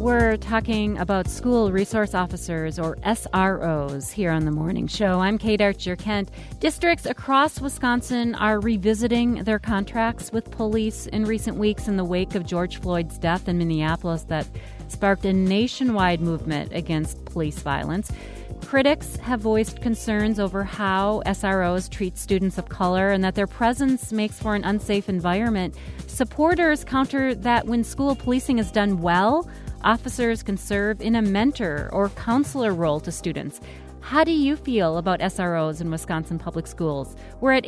We're talking about school resource officers, or SROs, here on The Morning Show. I'm Kate Archer-Kent. Districts across Wisconsin are revisiting their contracts with police in recent weeks in the wake of George Floyd's death in Minneapolis that sparked a nationwide movement against police violence. Critics have voiced concerns over how SROs treat students of color and that their presence makes for an unsafe environment. Supporters counter that when school policing is done well, officers can serve in a mentor or counselor role to students. How do you feel about SROs in Wisconsin public schools? We're at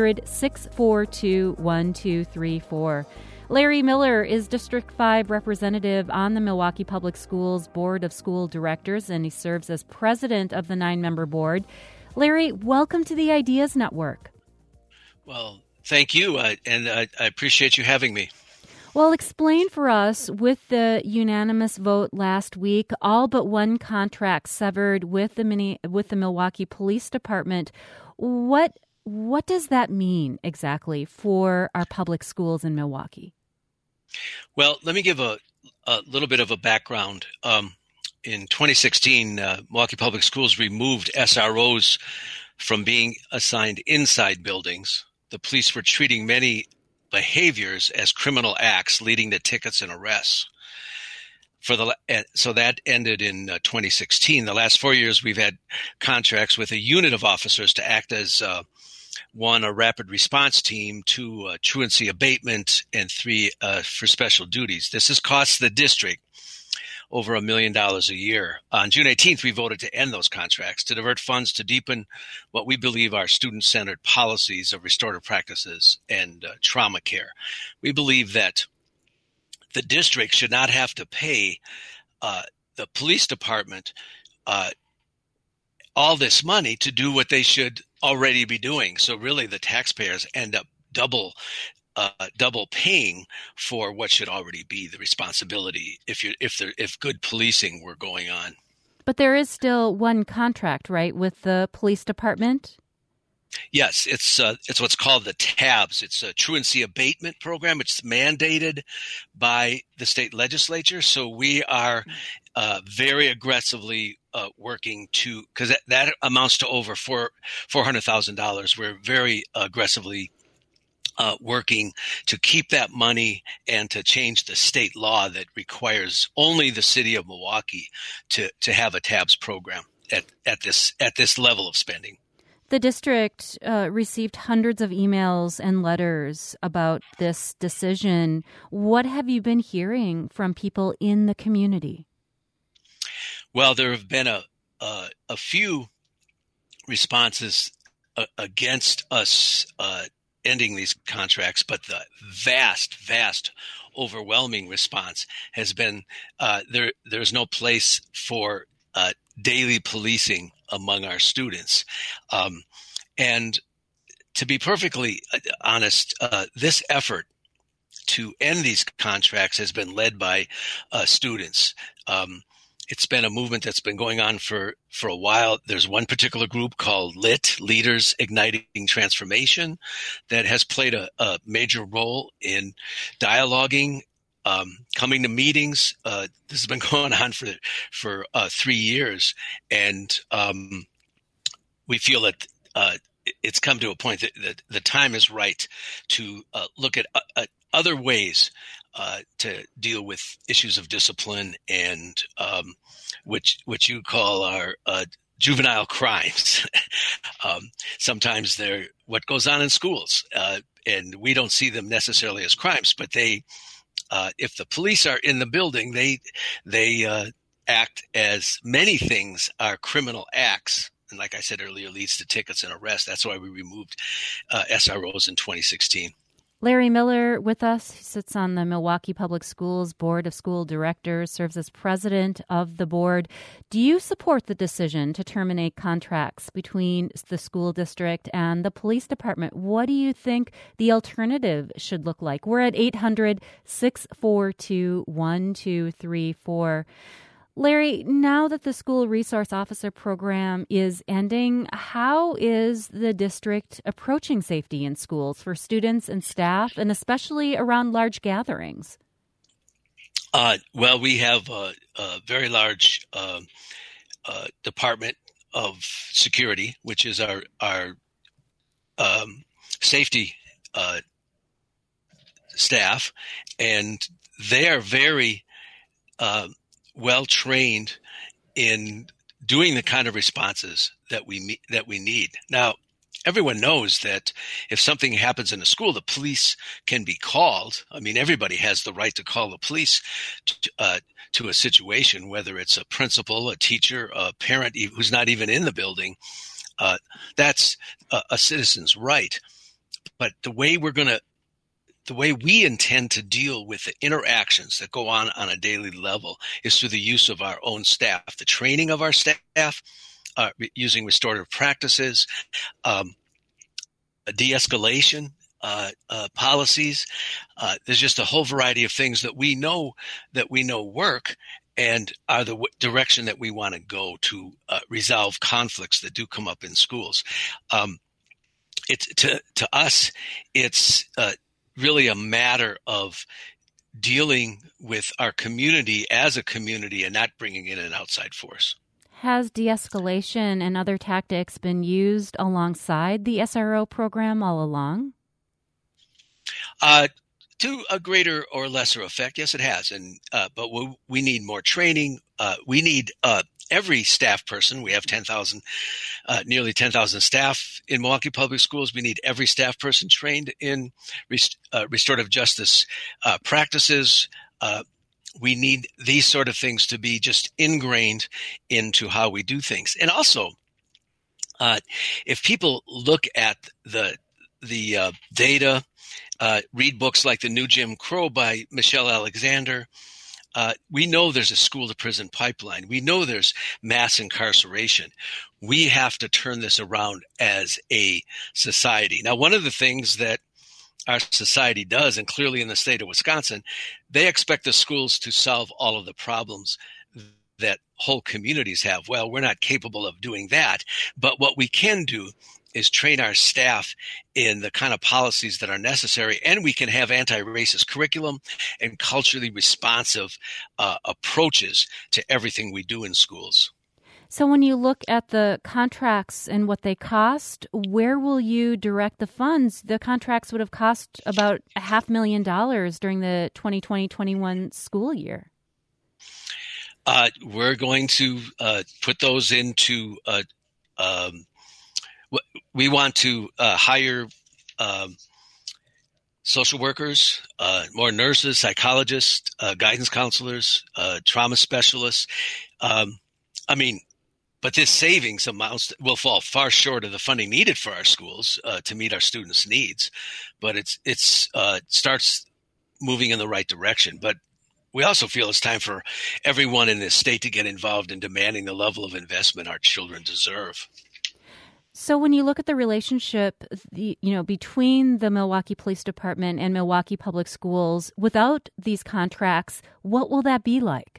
800-642-1234. Larry Miller is District 5 representative on the Milwaukee Public Schools Board of School Directors, and he serves as president of the 9-member board. Larry, welcome to the Ideas Network. Well, thank you, and I appreciate you having me. Well, explain for us, with the unanimous vote last week, all but one contract severed with the Milwaukee Police Department. What does that mean exactly for our public schools in Milwaukee? Well, let me give a little bit of a background. In 2016, Milwaukee Public Schools removed SROs from being assigned inside buildings. The police were treating many behaviors as criminal acts, leading to tickets and arrests. So that ended in 2016. The last 4 years, we've had contracts with a unit of officers to act as one, a rapid response team, two, truancy abatement, and three, for special duties. This has cost the district over $1 million a year. On June 18th, we voted to end those contracts to divert funds to deepen what we believe are student-centered policies of restorative practices and trauma care. We believe that the district should not have to pay the police department all this money to do what they should already be doing. So really, the taxpayers end up double paying for what should already be the responsibility if good policing were going on. But there is still one contract, right, with the police department? Yes, it's what's called the TABS. It's a truancy abatement program. It's mandated by the state legislature. So we are very aggressively working to, because that amounts to over $400,000. We're very aggressively working to keep that money and to change the state law that requires only the city of Milwaukee to have a TABS program at this level of spending. The district received hundreds of emails and letters about this decision. What have you been hearing from people in the community? Well, there have been a few responses against us ending these contracts, but the vast, overwhelming response has been there's no place for daily policing among our students. And to be perfectly honest, this effort to end these contracts has been led by students. It's been a movement that's been going on for a while. There's one particular group called LIT, Leaders Igniting Transformation, that has played a major role in dialoguing, coming to meetings. This has been going on for 3 years, and we feel that it's come to a point that the time is right to look at other ways to deal with issues of discipline and which you call our juvenile crimes. Sometimes they're what goes on in schools, and we don't see them necessarily as crimes, but they, if the police are in the building, they act as many things are criminal acts. And like I said earlier, leads to tickets and arrests. That's why we removed SROs in 2016. Larry Miller with us, who sits on the Milwaukee Public Schools Board of School Directors, serves as president of the board. Do you support the decision to terminate contracts between the school district and the police department? What do you think the alternative should look like? We're at 800-642-1234. Larry, now that the school resource officer program is ending, how is the district approaching safety in schools for students and staff, and especially around large gatherings? Well, we have a very large department of security, which is our safety staff, and they are very well trained in doing the kind of responses that we need. Now, everyone knows that if something happens in a school, the police can be called. I mean, everybody has the right to call the police to a situation, whether it's a principal, a teacher, a parent who's not even in the building. That's a citizen's right. But the way we intend to deal with the interactions that go on a daily level is through the use of our own staff, the training of our staff, using restorative practices, de-escalation policies. There's just a whole variety of things that we know work and are the direction that we want to go to resolve conflicts that do come up in schools. It's to us, it's really a matter of dealing with our community as a community and not bringing in an outside force. Has de-escalation and other tactics been used alongside the SRO program all along? To a greater or lesser effect, yes, it has. And but we need more training. We need every staff person. We have nearly 10,000 staff in Milwaukee Public Schools. We need every staff person trained in restorative justice practices. We need these sort of things to be just ingrained into how we do things. And also, if people look at the data, read books like The New Jim Crow by Michelle Alexander, we know there's a school-to-prison pipeline. We know there's mass incarceration. We have to turn this around as a society. Now, one of the things that our society does, and clearly in the state of Wisconsin, they expect the schools to solve all of the problems that whole communities have. Well, we're not capable of doing that, but what we can do is train our staff in the kind of policies that are necessary, and we can have anti-racist curriculum and culturally responsive approaches to everything we do in schools. So when you look at the contracts and what they cost, where will you direct the funds? The contracts would have cost about $500,000 during the 2020-21 school year. We're going to put those into we want to hire social workers, more nurses, psychologists, guidance counselors, trauma specialists. But this savings amounts will fall far short of the funding needed for our schools to meet our students' needs. But it starts moving in the right direction. But we also feel it's time for everyone in this state to get involved in demanding the level of investment our children deserve. So when you look at the relationship, between the Milwaukee Police Department and Milwaukee Public Schools, without these contracts, what will that be like?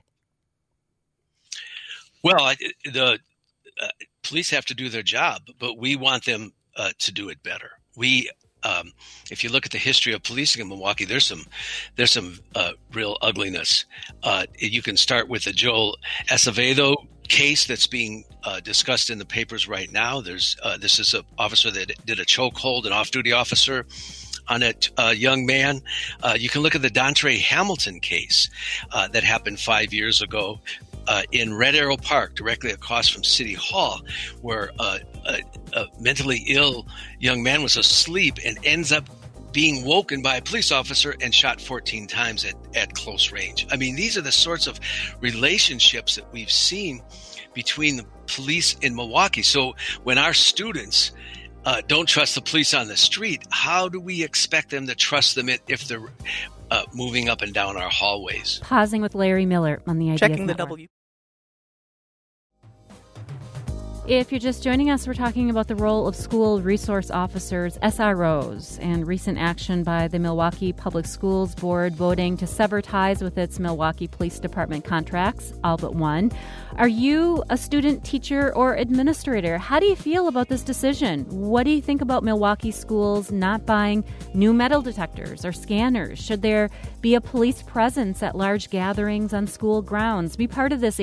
Well, the police have to do their job, but we want them to do it better. If you look at the history of policing in Milwaukee, there's some real ugliness. You can start with the Joel Acevedo case that's being discussed in the papers right now. This is an officer that did a chokehold, an off-duty officer on a young man. You can look at the Dontre Hamilton case that happened 5 years ago in Red Arrow Park, directly across from City Hall, where a mentally ill young man was asleep and ends up being woken by a police officer and shot 14 times at close range. I mean, these are the sorts of relationships that we've seen between the police in Milwaukee. So when our students don't trust the police on the street, how do we expect them to trust them if they're moving up and down our hallways? Pausing with Larry Miller on the Ideas Checking the Network. If you're just joining us, we're talking about the role of school resource officers, SROs, and recent action by the Milwaukee Public Schools Board voting to sever ties with its Milwaukee Police Department contracts, all but one. Are you a student, teacher, or administrator? How do you feel about this decision? What do you think about Milwaukee schools not buying new metal detectors or scanners? Should there be a police presence at large gatherings on school grounds? Be part of this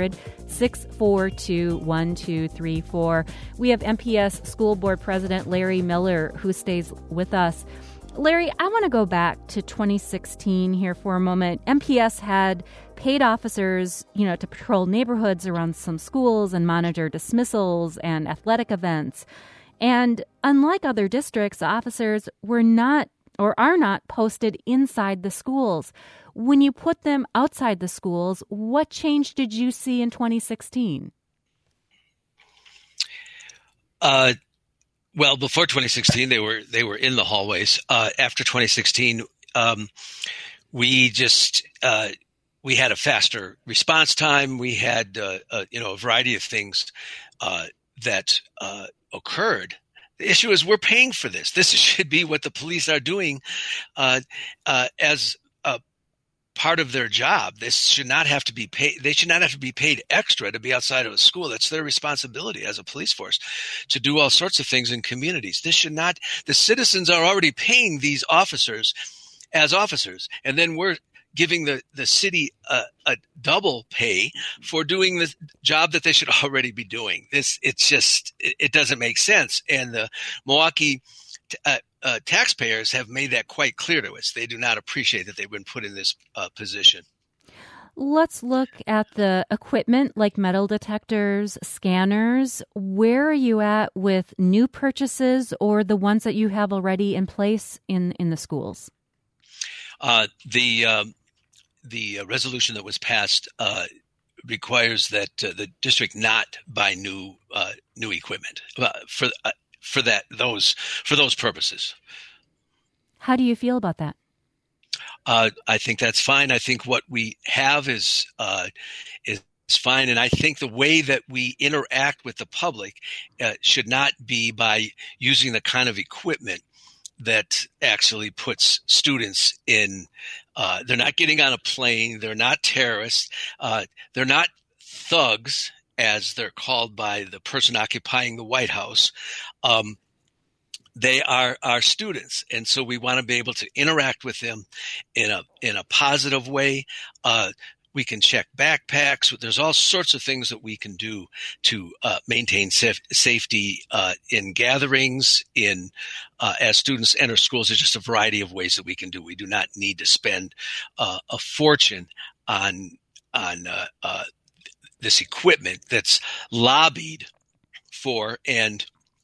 800-642-1234. We have MPS School Board President Larry Miller, who stays with us. Larry, I want to go back to 2016 here for a moment. MPS had paid officers, to patrol neighborhoods around some schools and monitor dismissals and athletic events. And unlike other districts, officers were not or are not posted inside the schools. When you put them outside the schools, what change did you see in 2016? Well, before 2016, they were in the hallways. After 2016, we had a faster response time. We had a variety of things that occurred. The issue is we're paying for this. This should be what the police are doing as a part of their job. This should not have to be paid. They should not have to be paid extra to be outside of a school. That's their responsibility as a police force to do all sorts of things in communities. This should not. The citizens are already paying these officers as officers, and then we're giving the city a double pay for doing the job that they should already be doing. It doesn't make sense. And the Milwaukee taxpayers have made that quite clear to us. They do not appreciate that they've been put in this position. Let's look at the equipment like metal detectors, scanners. Where are you at with new purchases or the ones that you have already in place in the schools? The resolution that was passed requires that the district not buy new equipment for those purposes. How do you feel about that? I think that's fine. I think what we have is fine, and I think the way that we interact with the public should not be by using the kind of equipment that actually puts students in. They're not getting on a plane. They're not terrorists. They're not thugs, as they're called by the person occupying the White House. They are our students, and so we want to be able to interact with them in a positive way. We can check backpacks. There's all sorts of things that we can do to maintain safety in gatherings, as students enter schools. There's just a variety of ways that we can do. We do not need to spend a fortune on this equipment that's lobbied for and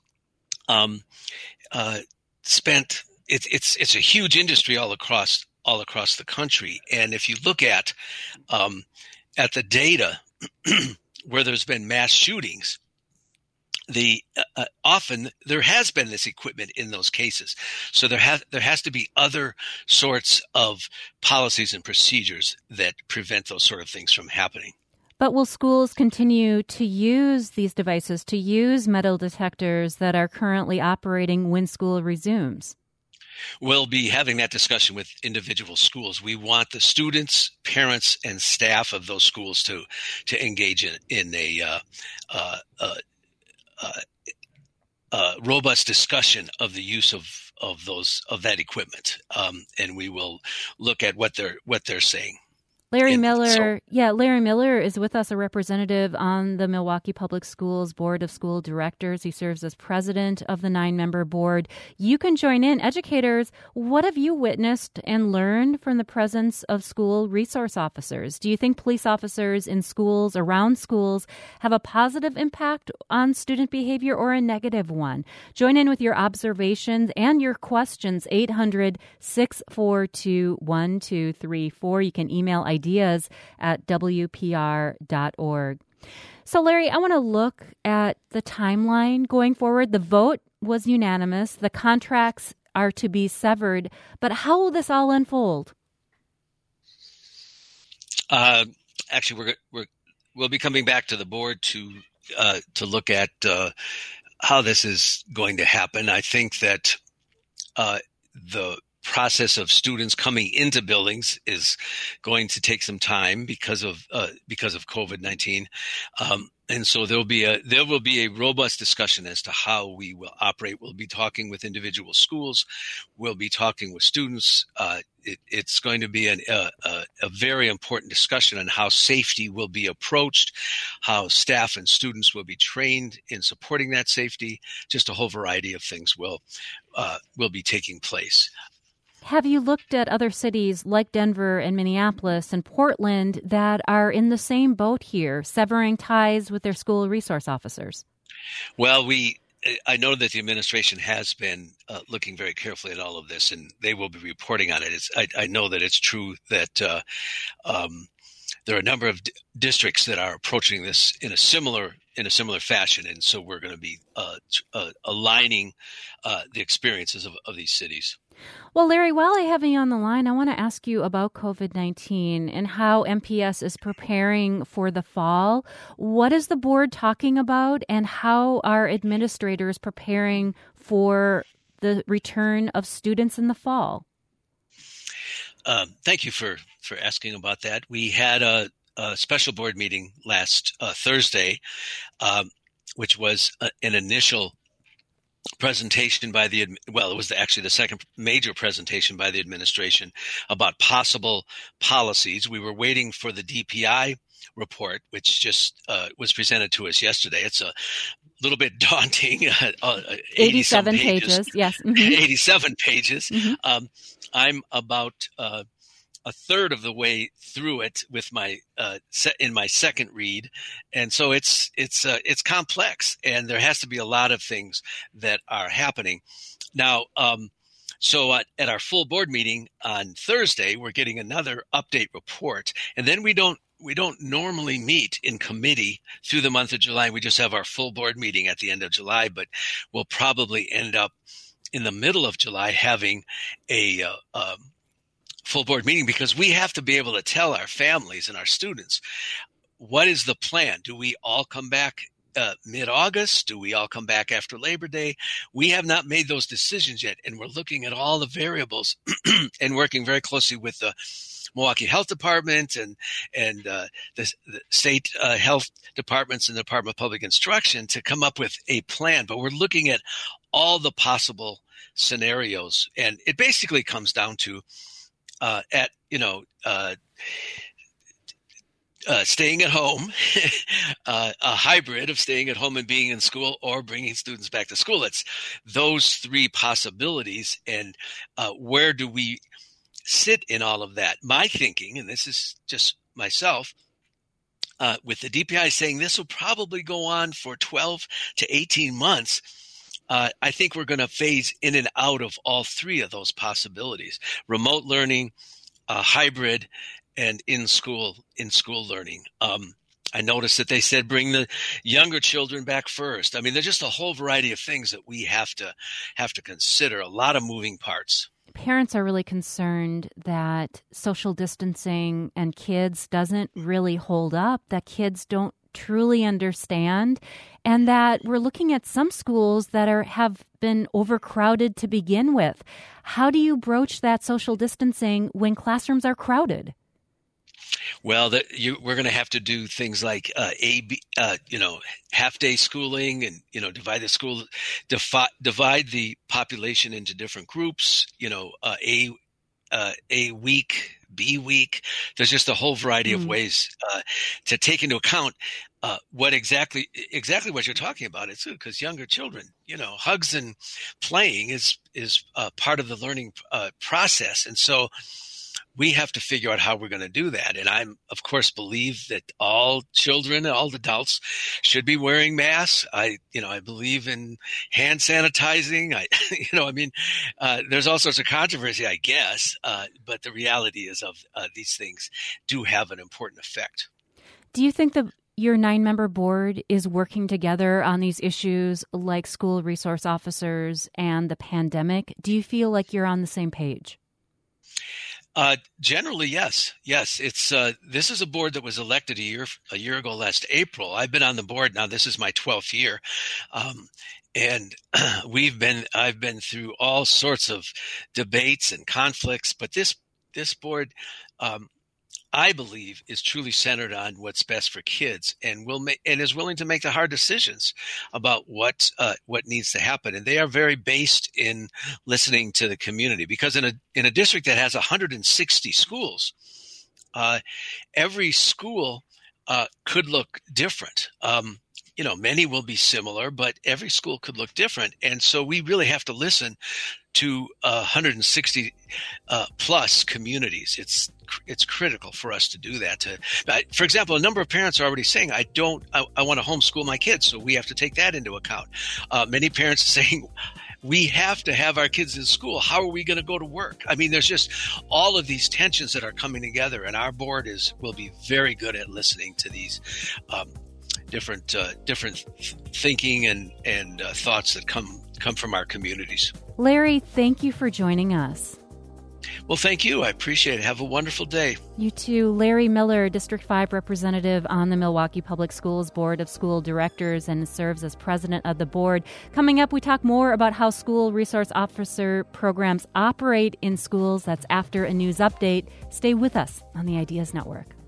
spent. It's a huge industry all across the country. And if you look at the data where there's been mass shootings, often there has been this equipment in those cases. So there has to be other sorts of policies and procedures that prevent those sort of things from happening. But will schools continue to use these devices, to use metal detectors that are currently operating when school resumes? We'll be having that discussion with individual schools. We want the students, parents, and staff of those schools to engage in a robust discussion of the use of that equipment, and we will look at what they're saying. Larry Miller is with us, a representative on the Milwaukee Public Schools Board of School Directors. He serves as president of the 9-member board. You can join in. Educators, what have you witnessed and learned from the presence of school resource officers? Do you think police officers in schools, around schools, have a positive impact on student behavior or a negative one? Join in with your observations and your questions, 800-642-1234. You can email ideas at WPR.org. So, Larry, I want to look at the timeline going forward. The vote was unanimous. The contracts are to be severed. But how will this all unfold? Actually, we'll be coming back to the board to look at how this is going to happen. I think that the process of students coming into buildings is going to take some time because of COVID-19. And so there will be a robust discussion as to how we will operate. We'll be talking with individual schools. We'll be talking with students. It's going to be a very important discussion on how safety will be approached, how staff and students will be trained in supporting that safety. Just a whole variety of things will be taking place. Have you looked at other cities like Denver and Minneapolis and Portland that are in the same boat here, severing ties with their school resource officers? Well, I know that the administration has been looking very carefully at all of this, and they will be reporting on it. I know that it's true that there are a number of districts that are approaching this in a similar fashion, and so we're going to be aligning the experiences of these cities. Well, Larry, while I have you on the line, I want to ask you about COVID-19 and how MPS is preparing for the fall. What is the board talking about, and how are administrators preparing for the return of students in the fall? Thank you for asking about that. We had a special board meeting last Thursday, which was an initial presentation by it was actually the second major presentation by the administration about possible policies. We were waiting for the DPI report, which just was presented to us yesterday. It's a little bit daunting. 87 pages. Yes. Mm-hmm. 87 pages. Mm-hmm. I'm about a third of the way through it with in my second read, and so it's complex, and there has to be a lot of things that are happening now. So at our full board meeting on Thursday, we're getting another update report, and then we don't normally meet in committee through the month of July. We just have our full board meeting at the end of July, but we'll probably end up in the middle of July having a full board meeting, because we have to be able to tell our families and our students, what is the plan? Do we all come back mid-August? Do we all come back after Labor Day? We have not made those decisions yet, and we're looking at all the variables and working very closely with the Milwaukee Health Department and the state health departments and the Department of Public Instruction to come up with a plan. But we're looking at all the possible scenarios, and it basically comes down to staying at home, a hybrid of staying at home and being in school, or bringing students back to school. It's those three possibilities. And where do we sit in all of that? My thinking, and this is just myself, with the DPI saying this will probably go on for 12 to 18 months, I think we're going to phase in and out of all three of those possibilities: remote learning, hybrid, and in-school learning. I noticed that they said bring the younger children back first. I mean, there's just a whole variety of things that we have to consider, a lot of moving parts. Parents are really concerned that social distancing and kids doesn't really hold up, that kids don't truly understand, and that we're looking at some schools that have been overcrowded to begin with. How do you broach that social distancing when classrooms are crowded? Well, we're going to have to do things like half-day schooling, and divide the population into different groups. A week, B week. There's just a whole variety of ways to take into account what exactly what you're talking about. It's because younger children, hugs and playing is part of the learning process, and so we have to figure out how we're going to do that. And I, of course, believe that all children, all adults should be wearing masks. I believe in hand sanitizing. There's all sorts of controversy, I guess. But the reality is these things do have an important effect. Do you think that your 9-member board is working together on these issues like school resource officers and the pandemic? Do you feel like you're on the same page? Generally, yes. Yes, it's this is a board that was elected a year ago last April. I've been on the board now. This is my 12th year, and I've been through all sorts of debates and conflicts. But this board, I believe, is truly centered on what's best for kids, and is willing to make the hard decisions about what needs to happen. And they are very based in listening to the community, because in a district that has 160 schools, every school could look different. Many will be similar, but every school could look different, and so we really have to listen to 160 plus communities. It's critical for us to do that. For example, a number of parents are already saying, I want to homeschool my kids, so we have to take that into account. Many parents are saying, we have to have our kids in school. How are we going to go to work? I mean, there's just all of these tensions that are coming together, and our board will be very good at listening to these different thinking and thoughts that come from our communities. Larry, thank you for joining us. Well, thank you. I appreciate it. Have a wonderful day. You too. Larry Miller, District 5 representative on the Milwaukee Public Schools Board of School Directors and serves as president of the board. Coming up, we talk more about how school resource officer programs operate in schools. That's after a news update. Stay with us on the Ideas Network.